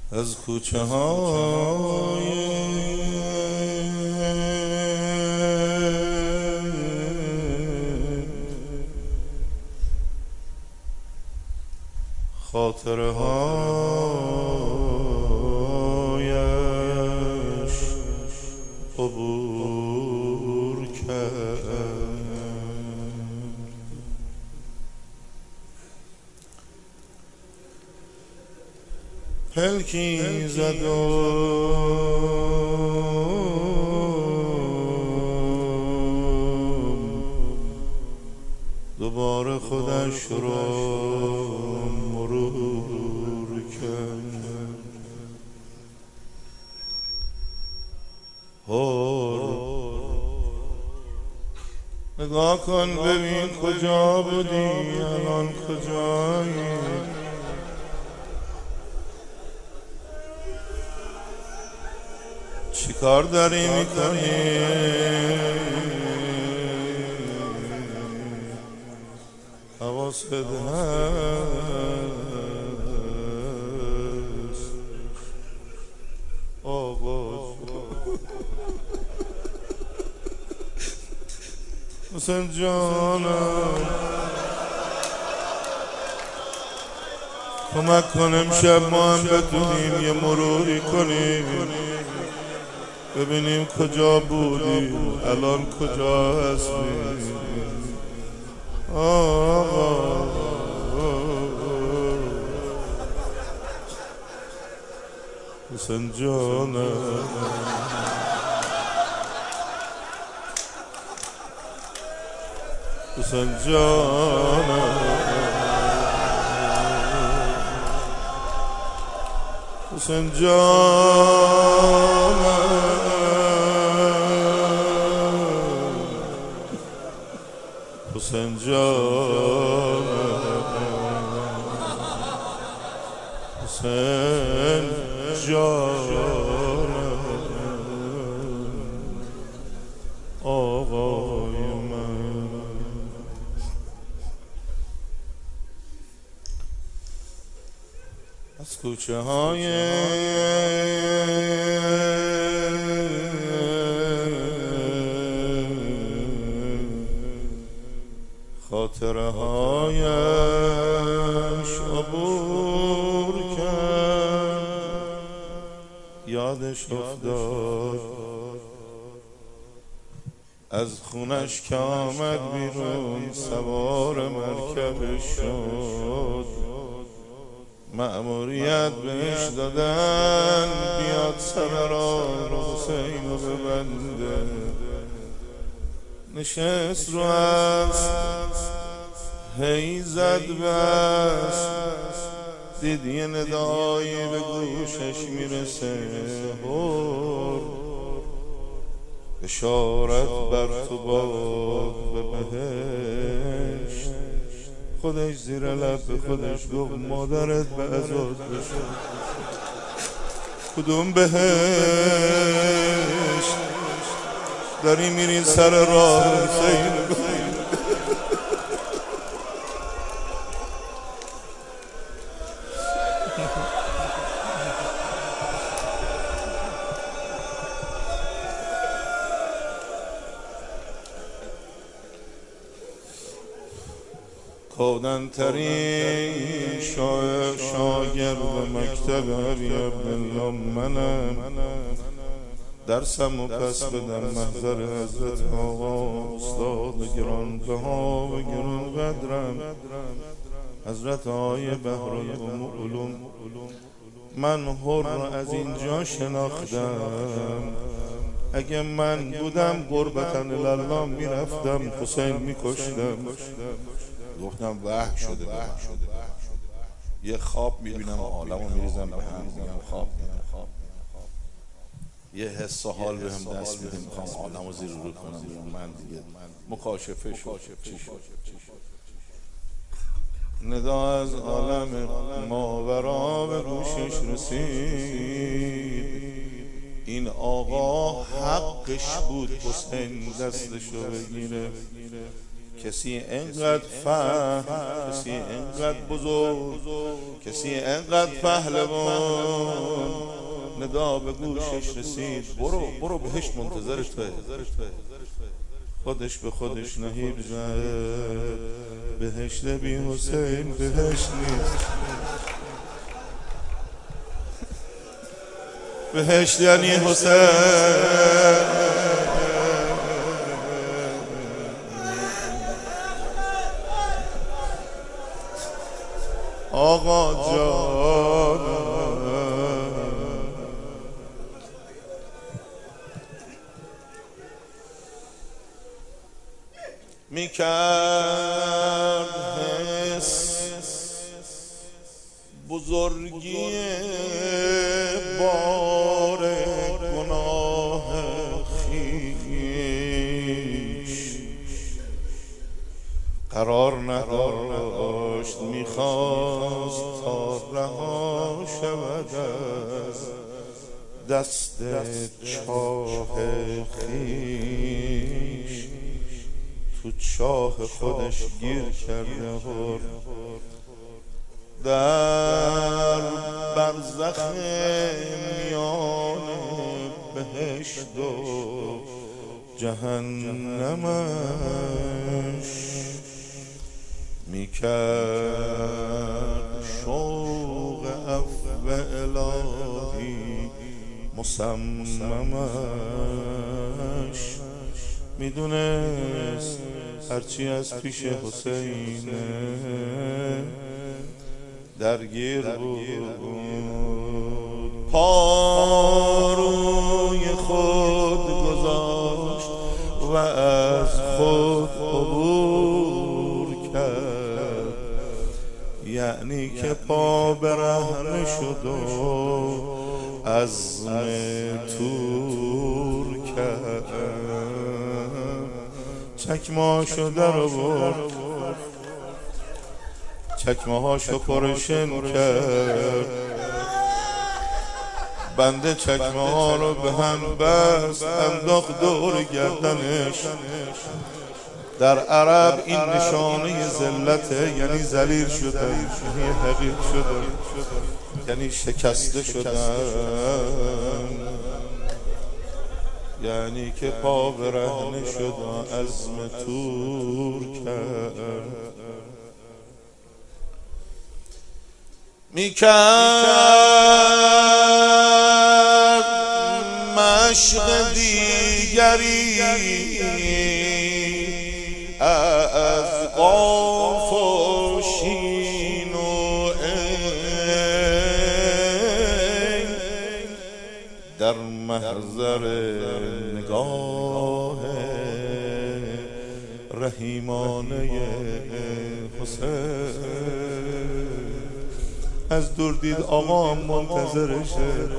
از کوچه های خاطره هایش عبور کرد. پلکی زد دوباره خودش رو مرور کرد. نگاه کن ببین کجا بودی، الان کجایی؟ چی کار داری میکنی؟ حواست هست آقا حسین جانم، کمک کن امشب ما هم بتونیم یه مروری کنیم، ببینیم کجا بودی الان کجا هستی. آقا حسین جانم، حسین جانم، حسین جانم، حسین جانم، حسین جانم، آقای من. از کوچه های خاطره هایش عبور کرد. یادش افتاد از خونش که آمد بیرون سوار مرکبش شد، مأموریت بهش دادن بیاد سر راه حسین رو ببنده. نشست رو اسب هی زد بس، دید یه ندایی به گوشش میرسه، بشارت بر تو باد به بهشت. خودش زیر لب به خودش گفت مادرت به عزاد بشه. کدوم بهشت؟ داری میری سر راه حسین. کودن ترین شاگرد مکتب ابی عبدالله منم، درسم و پس بدم محضر حضرت آقا استاد گرانبها و گران قدرم حضرت آقای بحرالعلوم. من حر از اینجا شناختم، اگه من بودم قربتن الله میرفتم حسین میکشتم. گفتم وحی شده یه خواب میبینم عالمو میریزم به هم، میگم خواب یه حس و حال به هم دست میده، میخوام عالمو زیر رو کنم. من دیگه مکاشفه شد. ندا از عالم ماورا به گوشش رسید، این آقا حقش بود حسین دستشو بگیره. کسی انقدر فهم، کسی انقدر بزرگ، کسی انقدر پهلوان ندا به گوشش رسید برو بهشت منتظر توه. خودش به خودش نهیب زد بهشت بی حسین بهشت نیست. بهشت یعنی حسین. آقا جان میکرد حس بزرگی بار گناه خویش، قرار نداشت میخواست تا رها شود از دست چاه خویش. تو چاه خودش گیر کرده بود، در برزخ میان بهشت و جهنمش میکرد شوق عفو الهی مصممش. میدونست هرچی از پیش حسینه درگیر بود، پا روی خود گذاشت و از خود عبور کرد، یعنی که پا برهنه شد و عزم تور کرد. چکمه‌هاشو در آورد، چکمه‌هاشو پرشن کرد، بنده چکمه‌ها رو به هم بست انداخت دور گردنش. در عرب این نشانه ذلته، یعنی ذلیل شدن، یعنی حقیر شدن، یعنی شکسته شدن، یعنی که پا برهنه شد و عزم تور کرد. میکرد مشق دیگری از قاف و شین و عین، در محضر نگاه رحیمانه حسین. از دور دید آقا منتظرشه،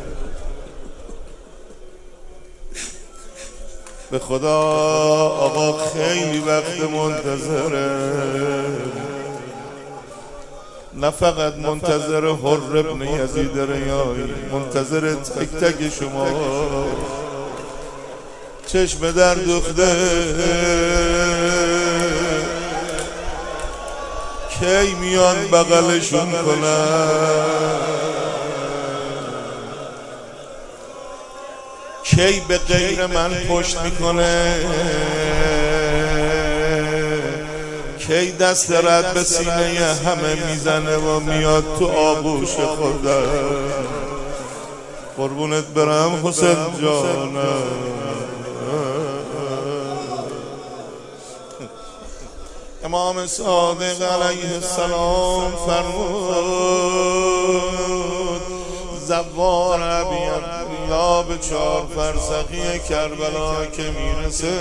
به خدا آقا خیلی وقت منتظره، نه فقط منتظر حر ابن یزید ریایی، منتظر تک تک شما. چشم در دوخته کی میان بغلشون کنن، کی به غیر من پشت میکنه، کی دست رد به سینه همه میزنه و میاد تو آغوش خودم. قربونت برم حسین جانم. امام صادق علیه السلام فرمود زوار ابی عبدالله به 4 فرسخی کربلا که میرسه،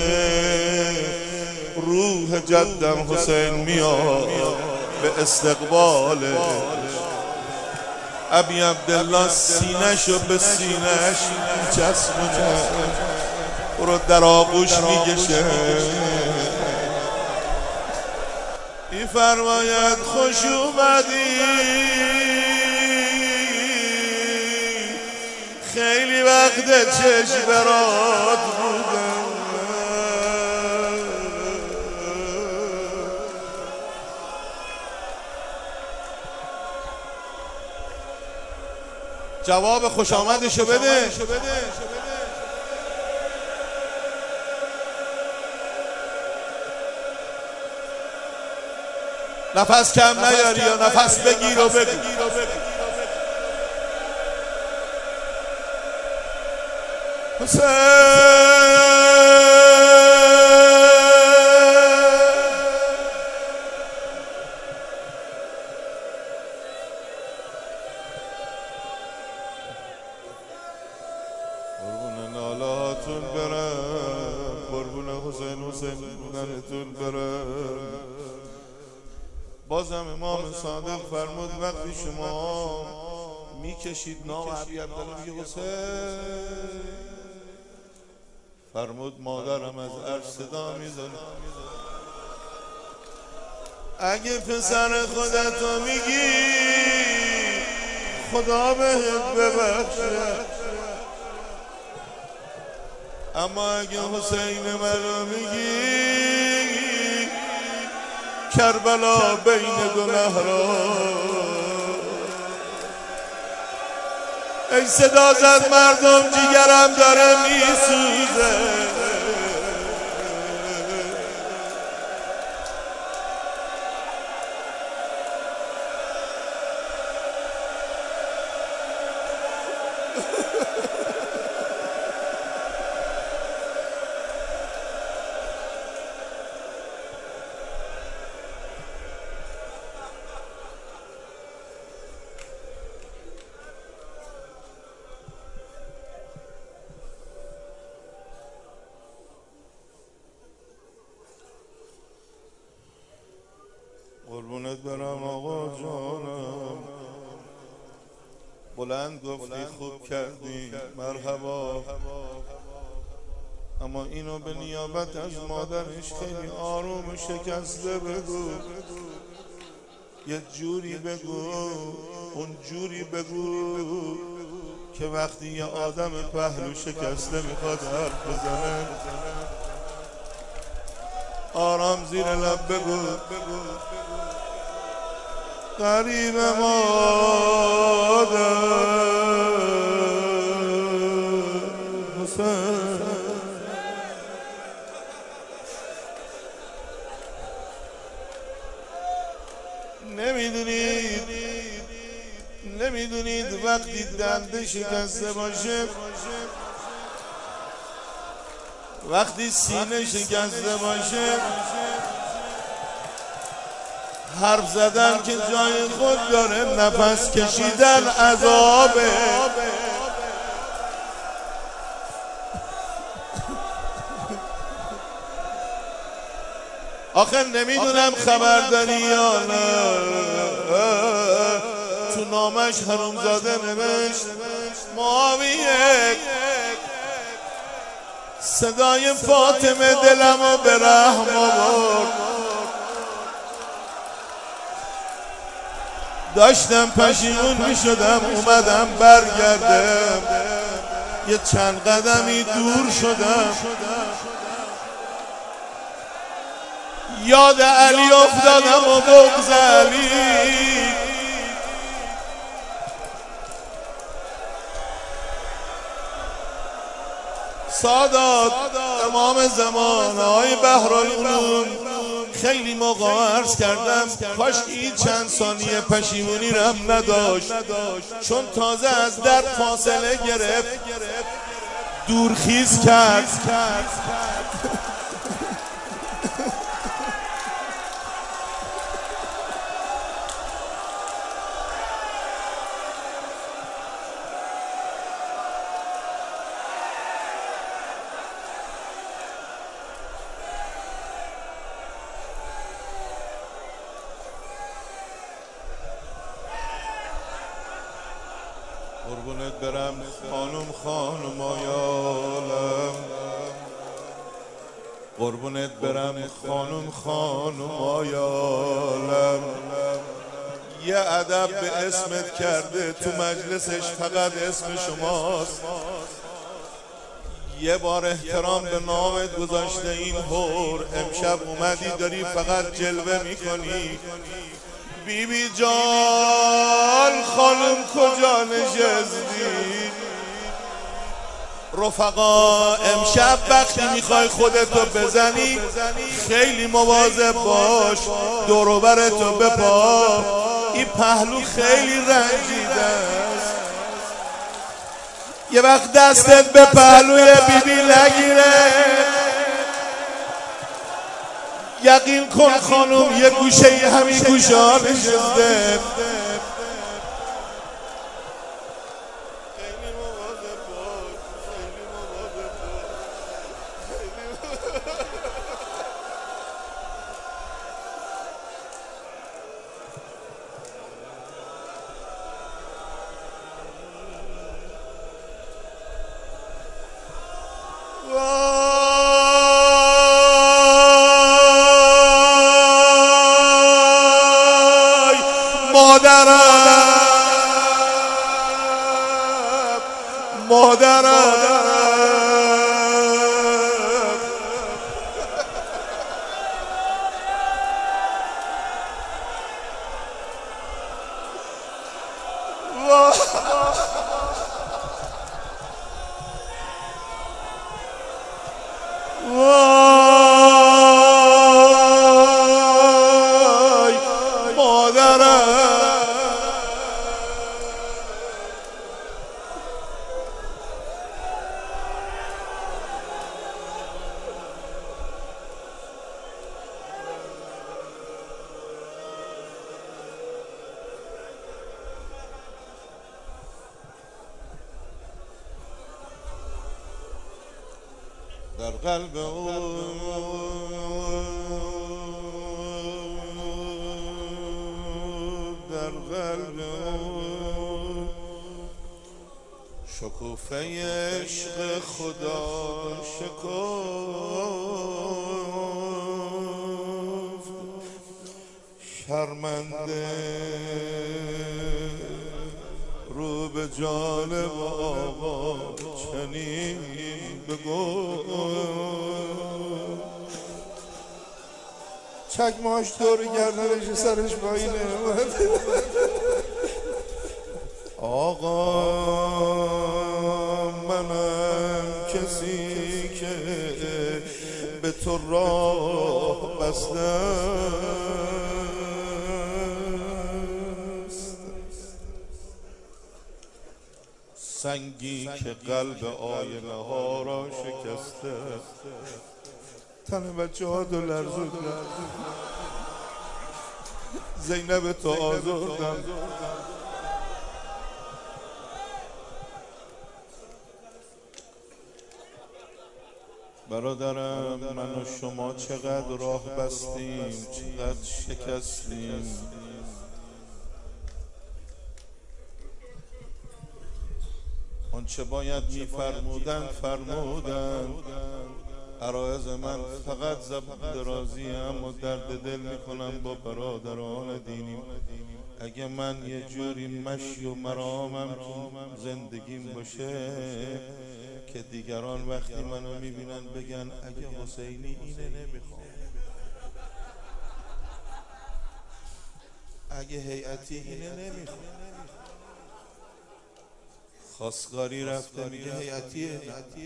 روح جدم حسین میاد به استقبالش. ابی عبدالله سینه‌شو به سینه‌اش میچسبونه، رو در آغوش میگشه، میفرماید خوش اومدی، خیلی وقت چشم برات بودم، جواب خوش آمدشو بده. نفس کم نیاری یا نفس بگیر و بگو. قربون نالاتون برم، قربون حسین بودنتون برم. بازم امام صادق فرمود وقتی شما میکشید نام عبی عبدالله میگه حسین، فرمود مادرم از عرش صدا میزنه اگه پسر خودتو میگی خدا بهت ببخشه، اما اگه حسین منو میگی کربلا بین دو نهران. ای صدا زد مردم جیگرم داره میسوزه. قربونت برم آقا جانم، بلند گفتی خوب کردی مرحبا، اما اینو به نیابت از مادرش خیلی آروم و شکسته بگو. یه جوری بگو، اون جوری بگو که وقتی یه آدم پهلو شکسته میخواد حرف بزنه آرام زیر لب بگو. غریب مادر حسین، نمیدونید وقتی دنده شکسته باشه، وقتی سینه شکسته باشه، حرف زدن که جای خود داره، نفس کشیدن عذابه. آخه نمیدونم خبر داری یا نه، تو نامش حرومزاده نوشت معاویه صدای فاطمه دلمو به رحم آورد. داشتم پشیمون میشدم اومدم برگردم، یه چند قدمی دور شدم، یاد علی افتادم و بغض علی. سادات امام زمان های بحرالعلوم، خیلی موقع عرض کردم کاش این چند ثانیه پشیمونی رم نداشت، چون تازه از در فاصله گرفت دورخیز کرد. قربونت برم خانم آیالم، قربونت برم خانم آیالم. یه ادب به اسمت کرده تو مجلسش فقط اسم شماست، یه بار احترام به نامت گذاشته این هور، امشب اومدی داری فقط جلوه میکنی. بیبی جان خانم کجا نشستی؟ رفقا امشب وقتی میخوای خودتو بزنی خیلی مواظب باش، دور و برتو بپا، این پهلو خیلی رنجیده است. یه وقت دستت به پهلوی بیبی نگیره، یقین کن خانم یه گوشه همین گوشه ها نشسته. مادرم وای مادرم. در قلب در قلب شکوفه عشق خدا شکفت، شرمنده رو به جانب آقا چنین بگو. چکمهاش دور گردنش سرش پایینه. آقا منم کسی که به تو راه بستم، سنگی که قلب آینه ها را شکسته. تن بچه ها دو لرزود، زینب تو آزردم. برادرم من و شما چقدر راه بستیم، چقدر شکستیم. آنچه باید میفرمودند فرمودند. عرایض من فقط زبان درازی، اما درد دل میکنم با برادران دینی. اگه من یه جوری مشی و مرامم تو زندگیم باشه که دیگران وقتی منو میبینن بگن اگه حسینی اینه نمیخوام، اگه هیئتی اینه نمیخوام. خواستگاری رفته میگه هیئتیه،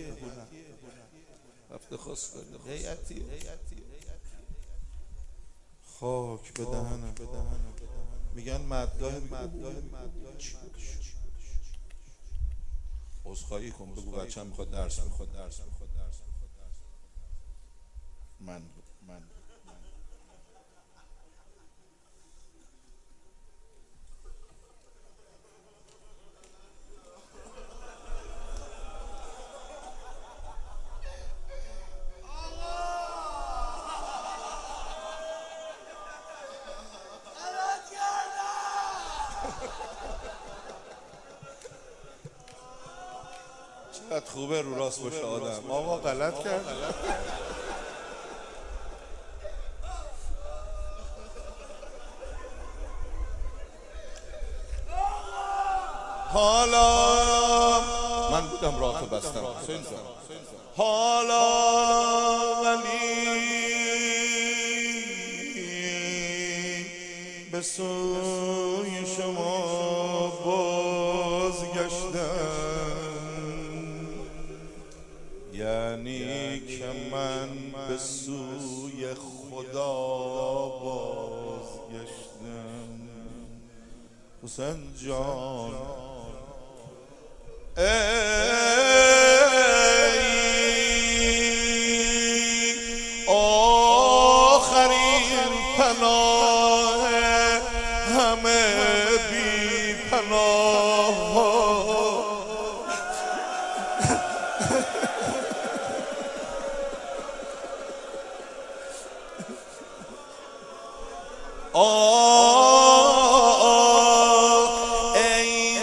رفته خواستگاری هیئتیه. خاک به دهنم. میگن مداح، عذرخواهی کن بگو بچه‌م میخواد درس بخونه. من چقدر خوبه رو راست باشه آدم. آقا غلط کرد. حالا من بودم راه بستم. حالا ولی به سوی شما یعنی که من به سوی خدا بازگشتم. حسین جان ای آخرین پناه همه بی پناه، ای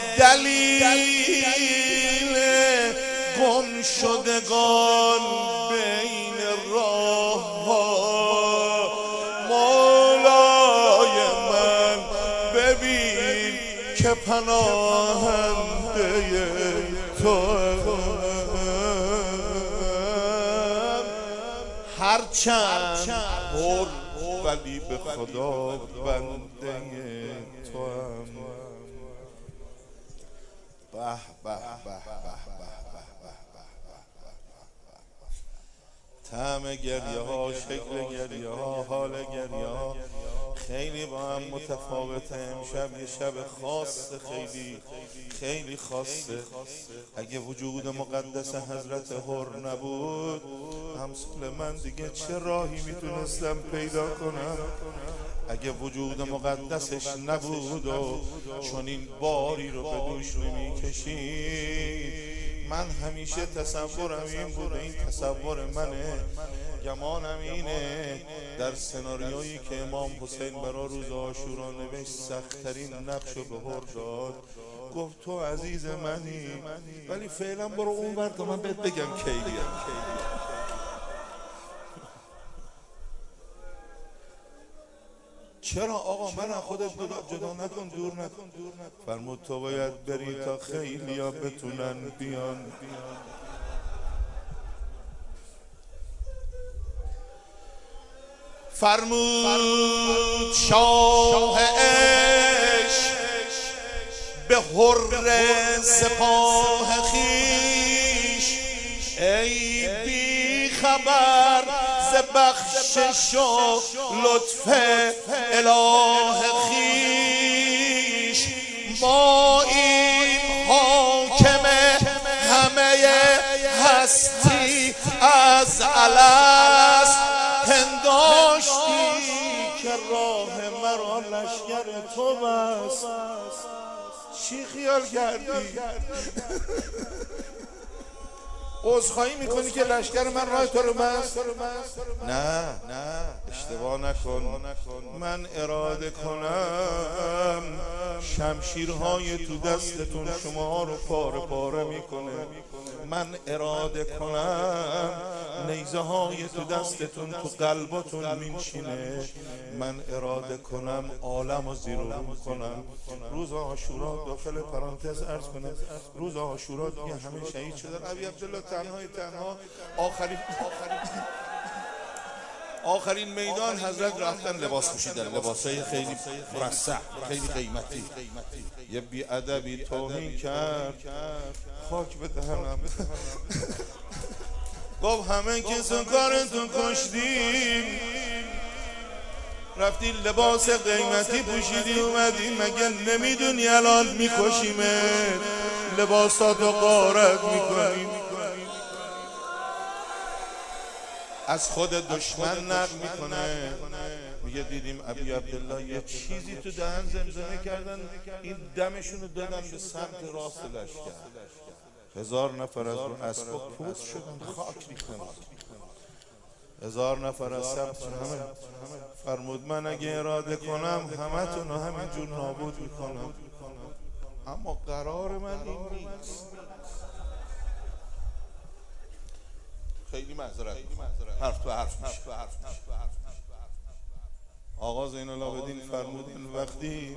دلیل گم شدگان بین راه ها، مولای من ببین که پناهنده توام. هرچند پر ولی به خدا بنده توام. به به به به طعم گریه ها، شکل گریه ها، حال گریه ها خیلی با هم متفاوته. امشب یه شب خاصه، خیلی خاصه. اگه وجود مقدس حضرت حر نبود، همسال من دیگه چه راهی میتونستم پیدا کنم؟ اگه وجود مقدسش نبود و چون این باری رو به دوش نمیکشید، من همیشه تصورم این بوده، این تصور منه، گمانم اینه، در سناریویی که امام حسین برای روز عاشورا نوشت سخت‌ترین نقش رو به حر داد، گفت تو عزیز منی، ولی فعلا برو اون ور تا من بهت بگم کیه. چرا آقا من خودت جدا نکن، دور نکن. فرمود تو باید بری تا خیلی ها بتونن بیان. فرمود شاه عشق به حر سپاه خیش، ای بی خبر ز بخشش و لطف اله خیش، ما این حاکم همه هستی از الست پنداشتی که راه مرا لشکر تو بس. چی خیال کردی؟ عذرخواهی میکنی که لشکر من راه تو رو بست؟ نه اشتباه نکن. من اراده کنم شمشیرهای تو دستتون شما رو پاره پاره میکنه. من اراده کنم نیزه های تو دستتون تو قلبتون میشینه. من اراده کنم عالم رو زیر و رو میکنم. روز عاشورا، داخل پرانتز عرض کنم، روز عاشورا دیگه همه شهید شدن. ابی عبدالله تنها آخرین میدان حضرت رفتن لباس پوشیدن، لباسای خیلی مرصع، خیلی قیمتی. یه بی‌ادبی توهین کرد، خاک به دهنم. گفت همه کسون کارتون کشتیم، رفتی لباس قیمتی پوشیدی اومدی، مگه نمیدونی الان میکشیمت، لباساتو غارت میکنیم. از خود دشمن نقل میکنه، میگه دیدیم ابی عبدالله یه چیزی تو دهن زمزمه کردن، این دمشونو دادن به سمت راست لشکر. 1000 نفر از رو اسبا پوست شدن، خاک ریختن. 1000 نفر از سمت همه. فرمود من اگه اراده کنم همتون رو همینجور نابود میکنم، اما قرار من این نیست. خیلی معذرت، حرف تو حرف میشه. آقا زین العابدین فرمودن وقتی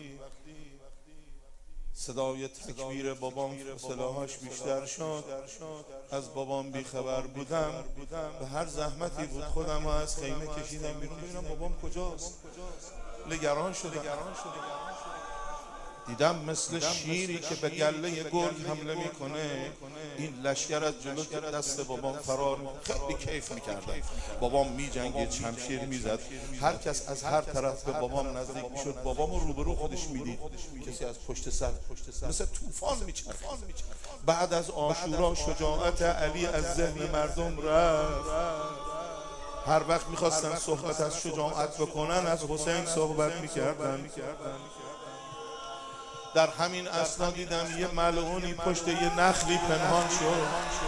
صدای تکبیر بابام فاصله‌هاش بیشتر شد، از بابام بیخبر بودم، به هر زحمتی بود خودم ها از خیمه کشیدم بیرون ببینم بابام کجاست. نگران شدم. دیدم مثل شیری که به گله گرگ حمله میکنه این لشکر از جلو که دست بابام فرار. خیلی کیف میکردم. بابام میجنگید، شمشیر میزد، هر کس از هر طرف به بابام نزدیک میشد بابام رو روبرو خودش میدید، کسی از پشت سر مثل طوفان میچرخید. بعد از عاشورا شجاعت علی از ذهن مردم رفت. هر وقت میخواستن صحبت از شجاعت بکنن از حسین صحبت میکردن. در همین اثنا دیدم یه ملعونی پشت یه نخلی پنهان شد.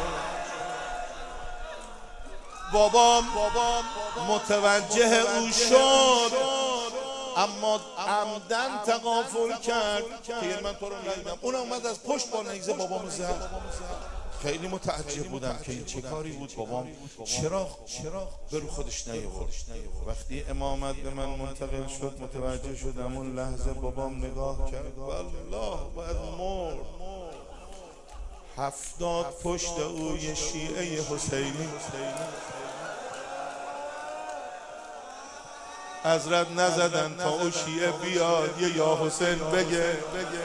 بابام متوجه او شد، اما عمدن تغافل کرد که من تو رو ندیدم. اون اومد از پشت با نیزه بابامو زد. خیلی متعجب بودم که این چه کاری بود. بابام چرا به رو خودش نیاورد. وقتی امامت به من منتقل شد متوجه شدم اون لحظه بابام نگاه کرد والله باید مرد. 70 پشت او یه شیعه حسینی. حضرت نزدن تا او شیعه بیاد یه یا حسین بگه.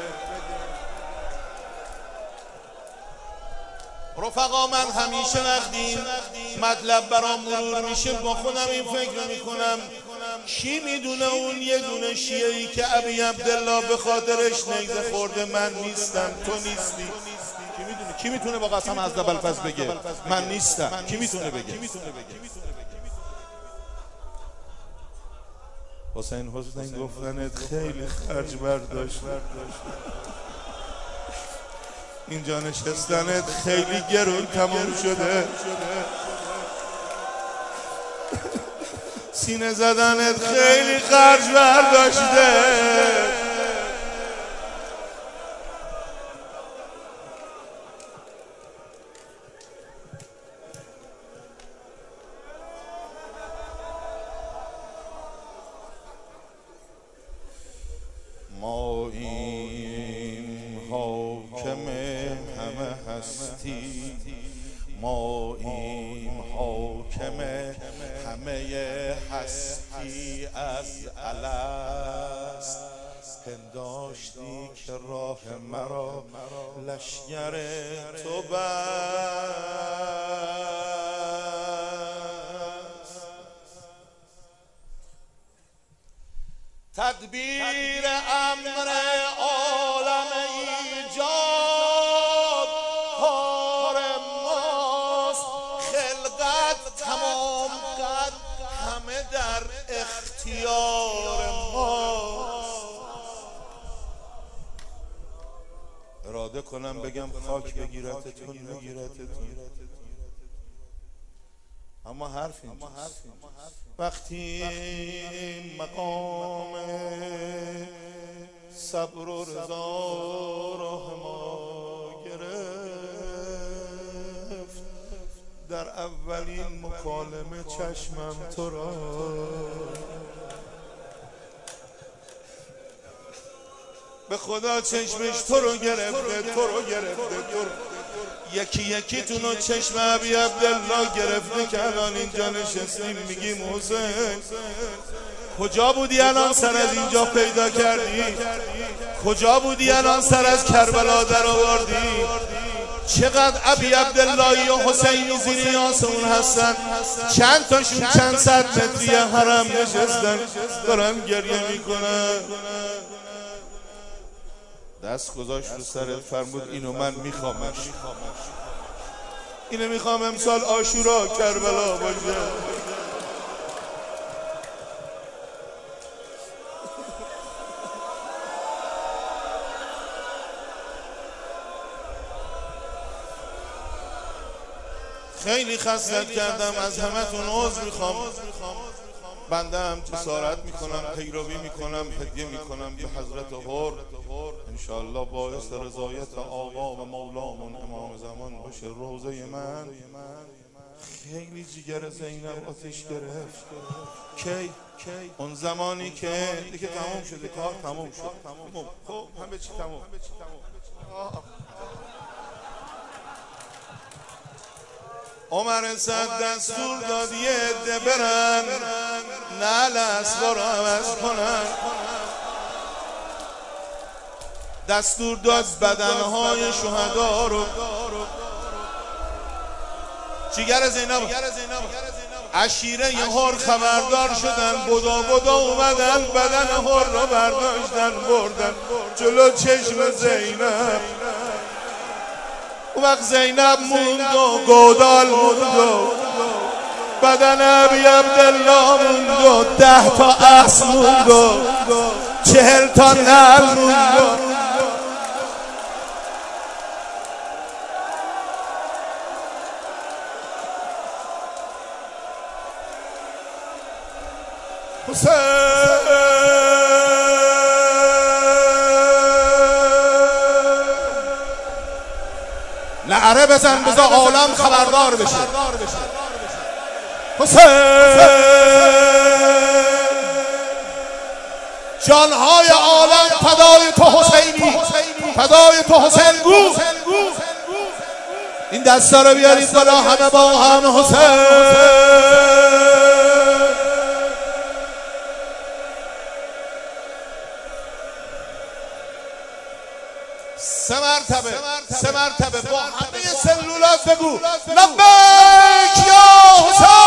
رفقا من همیشه وقتی مطلب برام مرور میشه با خودم این فکر میکنم کی میدونه اون یه دونه شیعه‌ای که ابی عبدالله به خاطرش نیزه خورده من نیستم، تو نیستی. کی میتونه با قسم از ابوالفضل بگه من نیستم؟ کی میتونه بگه؟ حسین گفتنت خیلی خرج برداشت، اینجا نشستنت خیلی گرون تموم شده، سینه زدنت خیلی خرج برداشته. ما این حاکم همه هستی، ما این حاکم همه هستی از الست. پنداشتی که راه مرا لشکر تو بست. تدبیر امر عالم ایجاد کار ماست، خلقت تمام قد همه در اختیار ماست. اراده کنم بگم خاک بگیرتتون نگیرتتون، اما حرف اینجاست. وقتی مقام صبر و رضا راه ما گرفت، در اولین مکالمه چشمم تو را به خدا چشمش تو رو گرفته، تو رو یکی یکیتون رو چشم ابی عبدالله گرفته که الان اینجا نشستیم میگیم حسین کجا بودی الان سر از اینجا پیدا کردی؟ کجا بودی الان سر از کربلا در آوردی؟ چقدر ابی عبدالله و حسینی زیر آسمون هستن، چند تاشون چند صد متری حرم نشستن دارن گریه میکنن. دست گذاشت رو سرت فرمود اینو من میخوامش، اینو میخوام امسال عاشورا کربلا باشه. خیلی خستت کردم، از همتون عذر میخوام. بنده هم جسارت میکنم، پیروی میکنم، هدیه میکنم به حضرت حر، انشاءالله باعث رضایت آقا و مولامون امام زمان باشه. روزه من خیلی جگر زینب آتش گرفت. کی؟ اون زمانی که دیگه تمام شده، کار تمام شد، خب همه چی تمام. عمر صد دستور داد یه عده برن نعل اسبا رو عوض کنن. دستور داد بدنهای شهدا رو جیگر زینب عشیره هر خبردار شدن، بدا اومدن بدن هر رو برداشتن بردن جلو چشم زینب. اون وقت زینب موند و گودال موند و بدن ابی عبدالله موند و 10 تا اسب موند و 40 تا نعل موند. حسین نعره بزن بذار عالم خبردار بشه. حسین جانهای عالم فدای تو حسینی، فدای تو حسین گو. این دستا رو بیارید بالا همه با هم. حسین سه مرتبه با همه سلولات بگو لبیک یا حسین.